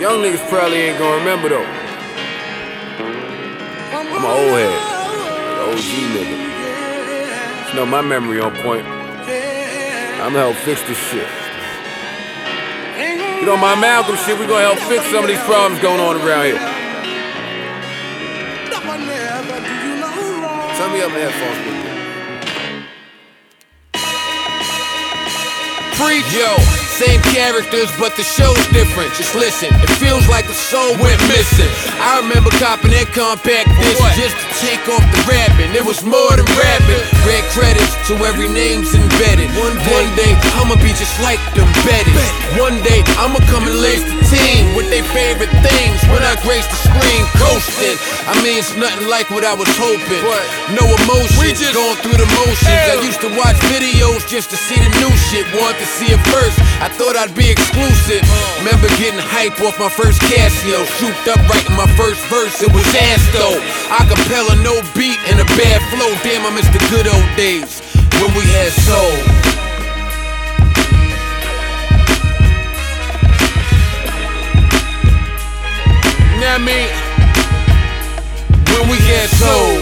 Young niggas probably ain't gonna remember though. I'm an old head, an OG nigga. You know my memory on point. I'ma help fix this shit. You know my Malcolm shit, we gonna help fix some of these problems going on around here. Turn me up my headphones with you. Freak, yo, same characters, but the show's different. Just listen, it feels like the soul went missing. I remember copping that compact disc just to take off the rapping. It was more than rapping. Red credits to every name's embedded. One day, I'ma be just like them Betty. One day, I'ma come and lace the team with their favorite things when I grace the screen, coasting. I mean, it's nothing like what I was hoping. No emotions, going through the motions. I used to watch videos just to see the new shit. Want to see it first, I thought I'd be exclusive. Remember getting hype off my first Casio, souped up writing my first verse, it was ass though. Acapella, no beat and a bad flow. Damn, I miss the good old days when we had soul. You know what I mean? When we had soul.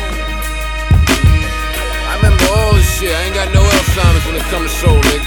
I remember all this shit. I ain't got no Alzheimer's when it comes to soul, nigga.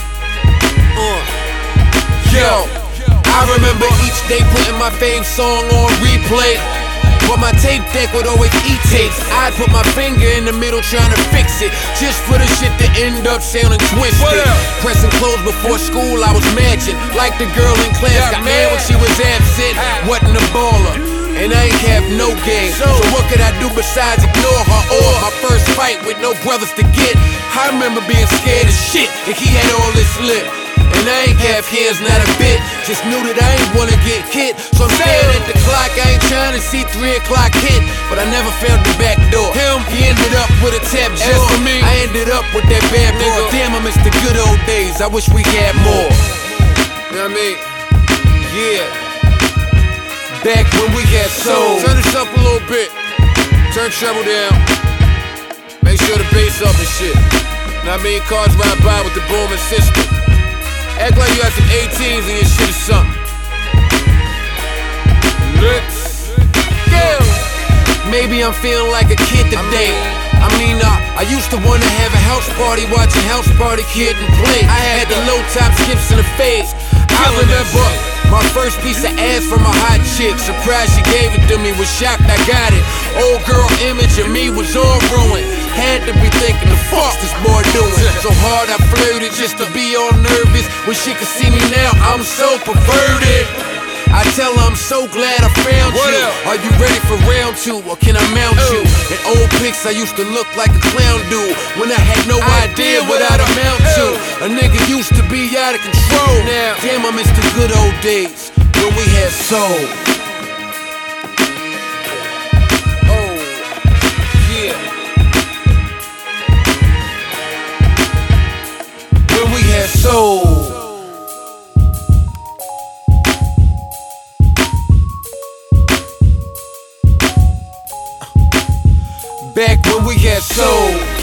Yo, I remember each day putting my fave song on replay, but my tape deck would always eat tapes. I'd put my finger in the middle trying to fix it, just for the shit to end up sounding twisted. Pressing clothes before school, I was matching like the girl in class got mad when she was absent. Wasn't a baller, and I ain't have no game. So what could I do besides ignore her? Or my first fight with no brothers to get. I remember being scared as shit, and he had all this lip. And I ain't have hairs, not a bit. Just knew that I ain't wanna get hit. So I'm staring at the clock, I ain't trying to see 3 o'clock hit. But I never found the back door. He ended up with a tap jaw. As for me, I ended up with that bad nigga. Damn, I miss the good old days, I wish we had more. You know what I mean? Yeah. Back when we had soul. Turn this up a little bit. Turn treble down. Make sure the bass up and shit. Know what I mean? Cars ride by with the booming system. Act like you got some 18s in your shit or something. Let's go. Maybe I'm feeling like a kid today. I used to wanna have a house party, watching House Party Kid and play. I had the low top skips and the fades. I remember my first piece of ass from a hot chick. Surprised she gave it to me, was shocked I got it. Old girl image of me was all ruined. Had to be thinking the fuck this boy doing. So hard I flirted just to be all nervous. When she could see me now, I'm so perverted. I tell her I'm so glad I found you. Are you ready for round 2, or can I mount you? In old pics I used to look like a clown dude, when I had no idea what I'd amount to. A nigga used to be out of control. Now, damn, I miss the good old days when we had soul. Oh, yeah. When we had soul. Back when we had soul.